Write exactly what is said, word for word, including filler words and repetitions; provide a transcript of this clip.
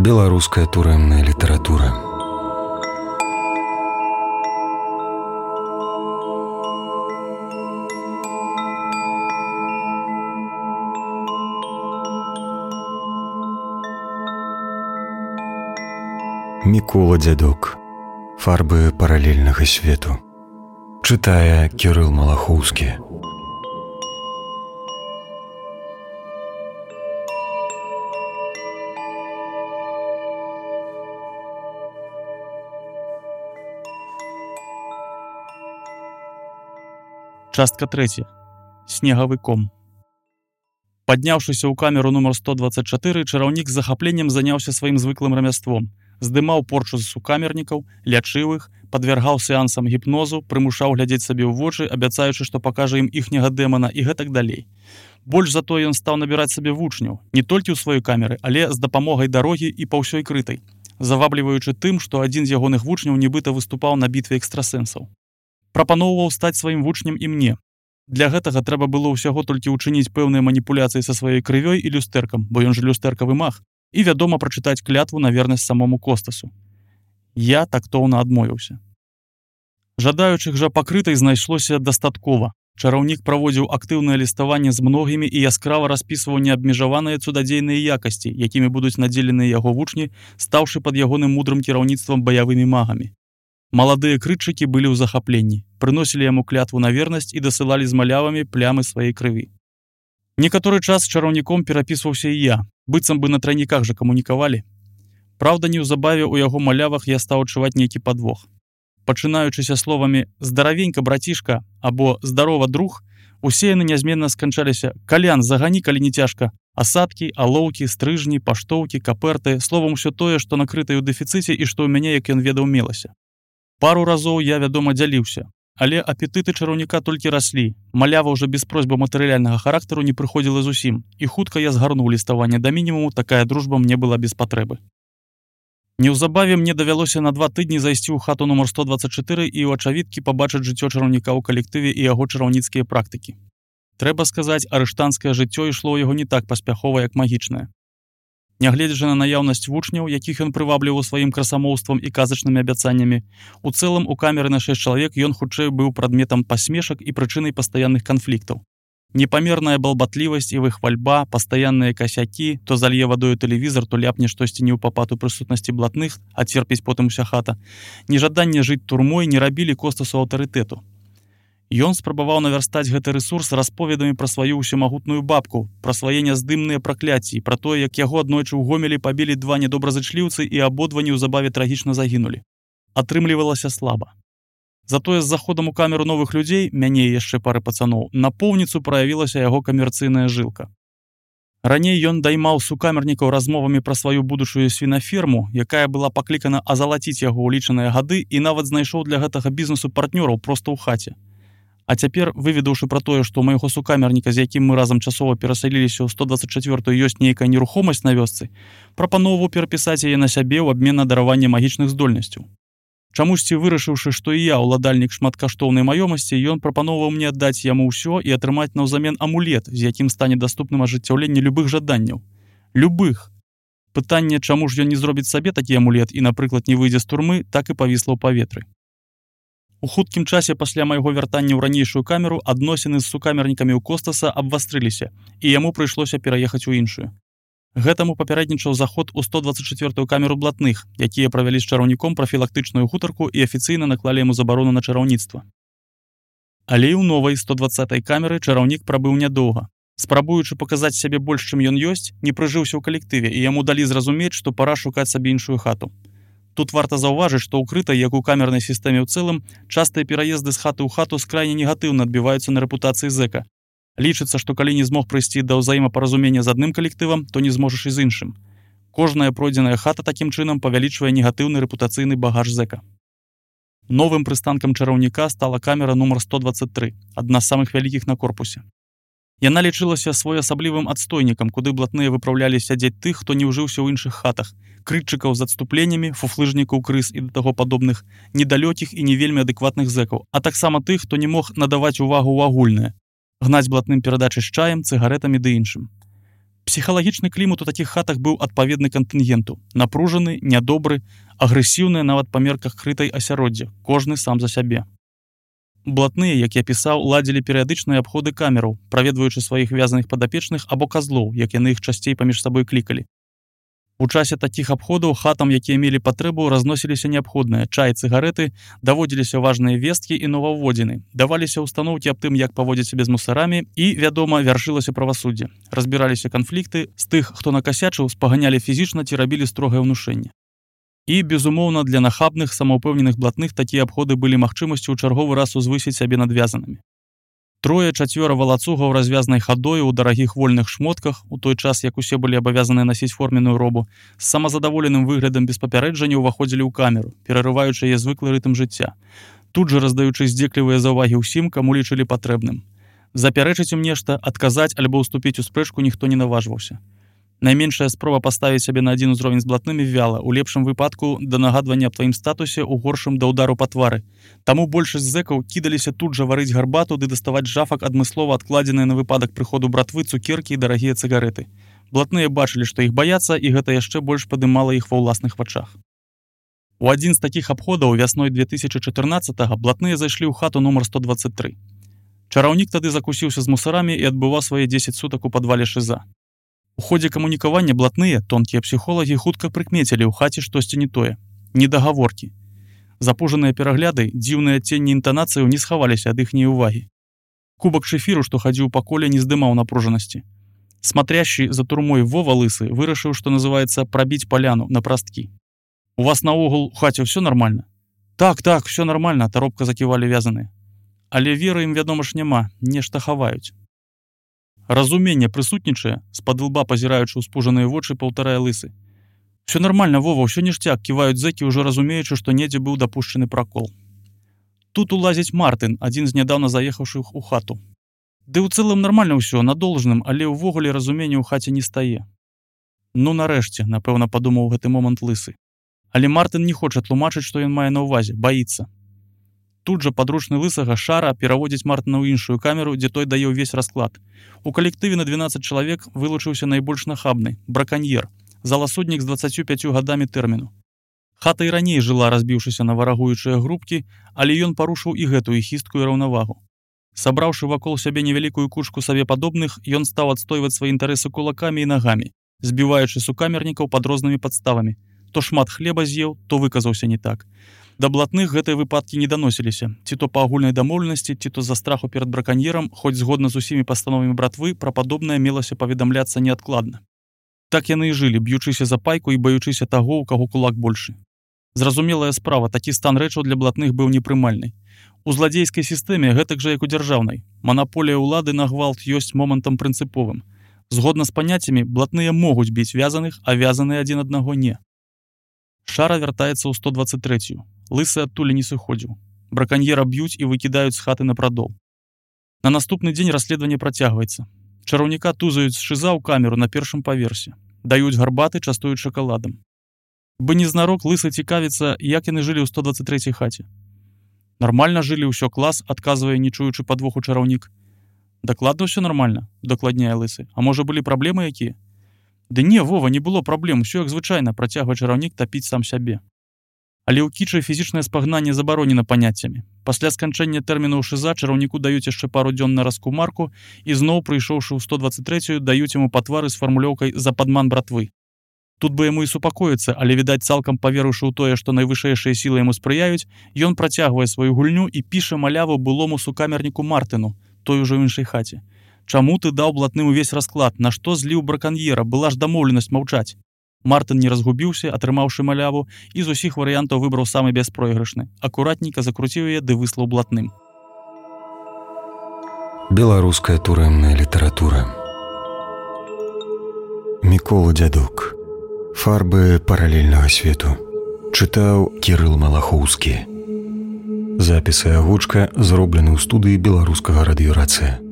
Беларуская турэмная літаратура. Мікола Дзядок. Фарбы паралельнага свету. Чытае Кірыл Малахоўскі. Частка трэця. Снегавы ком. Падняўшыся ў камеру нумар сто дваццаць чатыры, чараўнік з захапленнем заняўся сваім звыклым рамяством. Здымаў порчу з сукамернікаў, лячыў іх, падвяргаў сеансам гіпнозу, прымушаў глядзець сабе ў вочы, абяцаючы, што пакажа ім іхняга дэмана і гэтак далей. Больш за тое ён стаў набіраць сабе вучняў, не толькі ў сваёй камеры, але з дапамогай дарогі і па ўсёй крытай, завабліваючы тым, што адзін з ягоных вучняў нібыта выступаў на бітве экстрасэнсаў. Прапаноўваў стаць сваім вучнем і мне. Для гэтага трэба было ўсяго толькі ўчыніць пэўныя маніпуляцыі са сваёй крывёй і люстэркам, бо ён жа люстэркавы маг, і, вядома, прачытаць клятву на вернасць самому Костасу. Я тактоўна адмовіўся. Жадаючых жа пакрытай знайшлося дастаткова. Чараўнік праводзіў актыўнае ліставанне з многімі і яскрава распісваў неабмежаваныя цудадзейныя якасці, якімі будуць надзеленыя яго вучні, стаўшы пад ягоным мудрым кіраўніцтвам баявымі магамі. Маладыя крытчыкі былі ў захапленні, прыносілі яму клятву на вернасць і дасылалі з малявамі плямы сваёй крыві. Некаторы час з чараўніком перапісваўся і я, быццам бы на трайніках жа камунікавалі. Праўда, неўзабаве ў яго малявах я стаў адчуваць нейкі падвох. Пачынаючыся словамі «здаравенька, братішка» або «здарова, друг», усе яны нязменна сканчаліся «калян, загані, калі не цяжка», асадкі, алоўкі, стрыжні, паштоўкі, каперты, словам, усё тое, што накрытае ў дэфіцыце і што ў мяне, як ён ведаў, мелася. Пару разоў я, вядома, дзяліўся, але апетыты чараўніка толькі раслі, малява ўжо без просьбы матэрыяльнага характару не прыходзіла зусім, і хутка я згарнуў ліставанне да мінімуму, такая дружба мне была без патрэбы. Неўзабаве мне давялося на два тыдні зайсці ў хату нумар сто дваццаць чатыры і ў ачавіткі пабачыць жыццё чараўніка ў калектыве і яго чараўніцкія практыкі. Трэба сказаць, арыштанцкае жыццё ішло ў яго не так паспяхова, як магічнае. Нягледзячы на наяўнасць вучняў, якіх ён прывабліваў сваім красамоўствам і казачнымі абяцаннямі, у цэлым у камеры на шэсць чалавек ён хутчэй быў прадметам пасмешак і прычынай пастаянных канфліктаў. Непамерная балбатлівасць і выхвальба, пастаянныя касякі, то залье вадою тэлевізар, то ляпне штосьці не ў папад у прысутнасці блатных, а церпіць потым уся хата, нежаданне жыць турмой не рабілі Костасу аўтарытэту. Ён спрабаваў навярстаць гэты рэсурс расповедамі пра сваю ўсемагутную бабку, пра свае няздымныя пракляцці, пра тое, як яго аднойчы ў Гомелі пабілі два недобразычліўцы і абодва неўзабаве трагічна загінулі. Атрымлівалася слаба. Затое з заходам у камеру новых людзей, мяне і яшчэ пары пацаноў, напоўніцу праявілася яго камерцыйная жылка. Раней ён даймаў сукамернікаў размовамі пра сваю будучую свінаферму, якая была паклікана азалаціць яго ў лічаныя гады і нават знайшоў для гэтага бізнесу партнёраў проста ў хаце. А цяпер, выведаўшы пра тое, што ў майго сукамерніка, з якім мы разам часова перасаліліся ў сто дваццаць чацвёртую, ёсць нейкая нерухомасць на вёсцы, прапаноўваў перапісаць яе на сябе ў абмен на дараванне магічных здольнасцяў. Чамусьці вырашыўшы, што і я ўладальнік шматкаштоўнай маёмасці, ён прапаноўваў мне аддаць яму ўсё і атрымаць наўзамен амулет, з якім стане даступным ажыццяўленне любых жаданняў. Любых. Пытанне, чаму ж ён не зробіць сабе такі амулет і, напрыклад, не выйдзе з турмы, так і павісла ў паветры. У хуткім часе пасля майго вяртання ў ранейшую камеру адносіны з сукамернікамі ў Костаса абвастрыліся, і яму прыйшлося пераехаць у іншую. Гэтаму папярэднічаў заход у сто дваццаць чацвёртую камеру блатных, якія правялі з чараўніком прафілактычную гутарку і афіцыйна наклалі яму забарону на чараўніцтва. Але і ў новай сто дваццатай камеры чараўнік прабыў нядоўга. Спрабуючы паказаць сябе больш, чым ён ёсць, не прыжыўся ў калектыве, і яму далі зразумець, што пара шукаць сабе іншую хату. Тут варта заўважыць, што ўкрытай, як у камернай сістэме ў цэлым, частыя пераезды з хаты ў хату скрайне негатыўна адбіваюцца на рэпутацыі зэка. Лічыцца, што калі не змог прыйсці да ўзаемапаразумення з адным калектывам, то не зможаш і з іншым. Кожная пройдзеная хата такім чынам павялічвае негатыўны рэпутацыйны багаж зэка. Новым прыстанкам чараўніка стала камера нумар сто дваццаць тры, адна з самых вялікіх на корпусе. Яна лічылася своеасаблівым адстойнікам, куды блатныя выпраўлялі сядзець тых, хто не ўжыўся ў іншых хатах, крытчыкаў з адступленнямі, фуфлыжнікаў крыс і да таго падобных, недалёкіх і не вельмі адэкватных зэкаў, а таксама тых, хто не мог надаваць увагу ў агульнае, гнаць блатным перадачы з чаем, цыгаретамі ды іншым. Псіхалагічны клімат у такіх хатах быў адпаведны кантынгенту: напружаны, нядобры, агрэсіўны нават па мерках крытай асяроддзя, кожны сам за сябе. Блатныя, як я пісаў, ладзілі перыядычныя абходы камераў, праведваючы сваіх вязаных падапечных або казлоў, як яны іх часцей паміж сабой клікалі. У часе такіх абходаў хатам, якія мелі патрэбу, разносіліся неабходныя чай, цыгарэты, даводзіліся важныя весткі і новаўводзіны, даваліся ўстаноўкі аб тым, як паводзіць сябе з мусарамі і, вядома, вяршылася правасуддзе. Разбіраліся канфлікты, з тых, хто накасячыў, спаганялі фізічна ці рабілі строгае ўнушэнне. І, безумоўна, для нахабных, самаўпэўненых блатных такія абходы былі магчымасцю ў чарговы раз узвысіць сябе над вязанымі. Трое-чацвёра валацугаў развязнай хадою ў дарагіх вольных шмотках, у той час, як усе былі абавязаныя насіць форменную робу, з самазадаволеным выглядам без папярэджання ўваходзілі ў камеру, перарываючы яе звыклы рытм жыцця, тут жа раздаючы здзеклівыя заўвагі ўсім, каму лічылі патрэбным. Запярэчыць ім нешта, адказаць альбо ўступіць у спрэчку ніхто не наважваўся. Найменшая спроба паставіць сябе на адзін узровень з блатнымі вяла, у лепшым выпадку да нагадвання аб тваім статусе, у горшым да ўдару па твары. Таму большасць зэкаў кідаліся тут жа варыць гарбату ды даставаць жафак адмыслова адкладзеныя на выпадак прыходу братвы цукеркі і дарагія цыгарэты. Блатныя бачылі, што іх баяцца, і гэта яшчэ больш падымала іх ва ўласных вачах. У адзін з такіх абходаў вясной две тысячы чатырнаццатага блатныя зайшлі ў хату нумар сто дваццаць тры. Чараўнік тады закусіўся з мусарамі і адбываў свае дзесяць сутак у падвале шыза. У ходзе камунікавання блатныя, тонкія псіхолагі, хутка прыкмецілі ў хаце штосьці не тое. Недагаворкі. Запужаныя перагляды, дзіўныя адценні інтанацыяў не схаваліся ад іхняй увагі. Кубак шэфіру, што хадзіў па коле, не здымаў напружанасці. Смотрящий за турмой Вова Лысы вырашыў, што называецца прабіць паляну на прасткі. У вас наогул у хаце ўсё нармальна? Так, так, ўсё нармальна, таропка заківалі вязаныя. Але веры ім, вядома ж, няма, нешта хаваюць. Разуменне прысутнічае, з-пад лба пазіраючы ў спужаныя вочы, паўтарае Лысы. Всё нормально, Вова, ўсё ніштяк, ківаюць зэкі, ўжо разумеючы, што недзе быў дапушчаны пракол. Тут улазіць Мартын, адзін з нядаўна заехаўшых у хату. Ды ў цэлым нармальна ўсё, на должным, але ўвогуле разумення ў хаце не стае. Ну нарэшце, напэўна, падумаў у гэты момант Лысы. Але Мартын не хоча тлумачыць, што ён мае на ўвазе, баіцца. Тут жа падручны Лысага Шара пераводзіць Мартына ў іншую камеру, дзе той дае ўвесь расклад. У калектыве на дванаццаць чалавек вылучыўся найбольш нахабны – браканьер, заласуднік з дваццаццю пяццю гадамі тэрміну. Хата і раней жыла, разбіўшыся на варагуючыя групкі, але ён парушыў і гэтую хісткую раўнавагу. Сабраўшы вакол сябе невялікую кучку сабе падобных, ён стаў адстойваць свае інтарэсы кулакамі і нагамі, збіваючы сукамернікаў пад рознымі падставамі. То шмат хлеба з'еў, то выказаўся не так. Да блатных гэтыя выпадкі не даносіліся, ці то па агульнай дамоўленасці, ці то з-за страху перад браканьерам, хоць згодна з усімі пастановамі братвы, пра падобнае мелася паведамляцца неадкладна. Так яны і жылі, б'ючыся за пайку і баючыся таго, у каго кулак большы. Зразумелая справа, такі стан рэчаў для блатных быў непрымальны. У зладзейскай сістэме гэтак жа, як у дзяржаўнай. Манаполія ўлады на гвалт ёсць момантам прынцыповым. Згодна з паняццямі, блатныя могуць біць вязаных, а вязаныя адзін аднаго не. Шара вяртаецца ў сто дваццаць трэцюю. Лысы адтуль не сыходзіў. Браканьера б'юць і выкідаюць з хаты на прадол. На наступны дзень расследаванне працягваецца. Чараўніка тузаюць з шыза ў камеру на першым паверсе. Даюць гарбаты, частуюць шакаладам. Бы незнарок Лысы цікавіцца, як яны жылі ў сто дваццаць трэцяй хаце. Нармальна жылі, ўсё клас, адказвае, не чуючы падвоху чараўнік. Дакладна ўсё нармальна, дакладняе Лысы. А можа былі праблемы якія? Ды не, Вова, не было праблем, усё як звычайна, працягвае чараўнік тапіць сам сябе. Але ў кічы фізічнае спагнанне забаронена паняццямі. Пасля сканчэння тэрміну ў шыза чараўніку даюць яшчэ пару дзён на раскумарку і зноў, прыйшоўшы ў сто дваццаць трэцюю, даюць яму па твары з фармулёўкай «За падман братвы». Тут бы яму і супакоіцца, але, відаць, цалкам паверыўшы ў тое, што найвышэйшыя сілы яму спрыяюць, ён працягвае сваю гульню і піша маляву былому сукамерніку Мартыну, той ужо ў іншай хаце. Чаму ты даў блатным увесь расклад? На што зліў браканьера? Была ж дамоўленасць маўчаць. Мартын не разгубіўся, атрымаўшы маляву, і з усіх варыянтаў выбраў самы бяспройгрышны. Акуратненька закруціў яе ды выслаў блатным. Беларуская турэмная літаратура. Мікола Дзядок. Фарбы паралельнага свету. Чытаў Кірыл Малахоўскі. Запісы агучка зроблены ў студыі беларускага радыёрацыя.